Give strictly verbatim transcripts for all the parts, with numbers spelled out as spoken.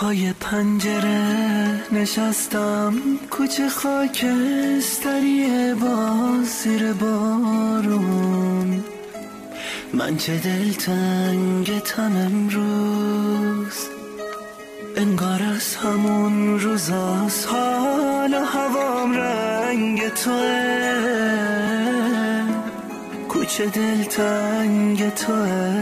پای پنجره نشستم، کوچه خاکستریه باز زیر بارون. من چه دلتنگتم امروز، انگار از همون روزاست، حال و هوام رنگ توه، کوچه دلتنگ توه.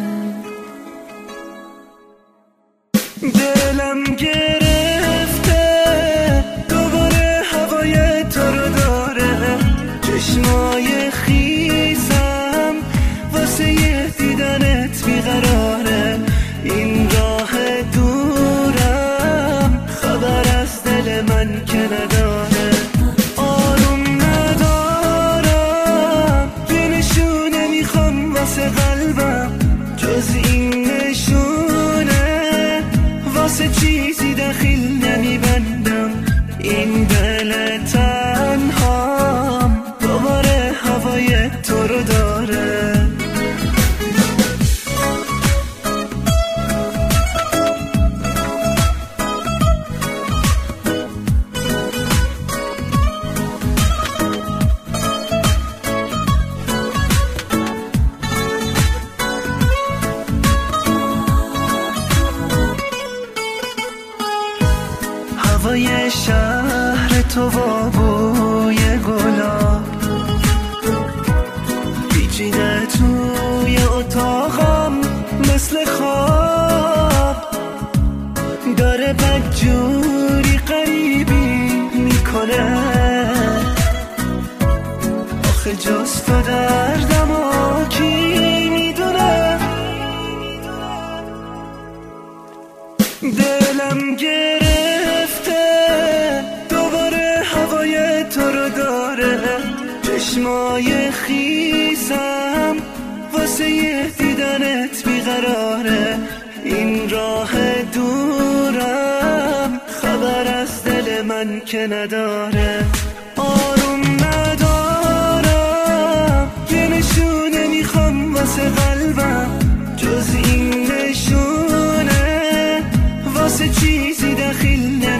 دلم گرفته دوباره هوای تو رو داره، چشمای خیسم واسه یه دیدنت بیقراره. این راه دورم خبر از دل من که نداره، آروم ندارم، یه نشونه میخوام واسه قلبم، جز این نشونه واسه چیزی دخیل نمیبندم. این دل تنهام دوباره هوای تو رو داره. هوای شهر تو و بوی گلاب پیچیده توی اتاقم مثل خواب، داره بدجوری غریبی میکنه. آخه جز تو دردم و کی میدونه. دلم گرفته دوباره هوای تو رو داره، چشمای خیسم واسه یه دیدنت بیقراره. این راه دورم خبر از دل من که نداره، آروم ندارم، یه نشونه میخوام واسه قلبم، جز این نشونه واسه چیزی دخیل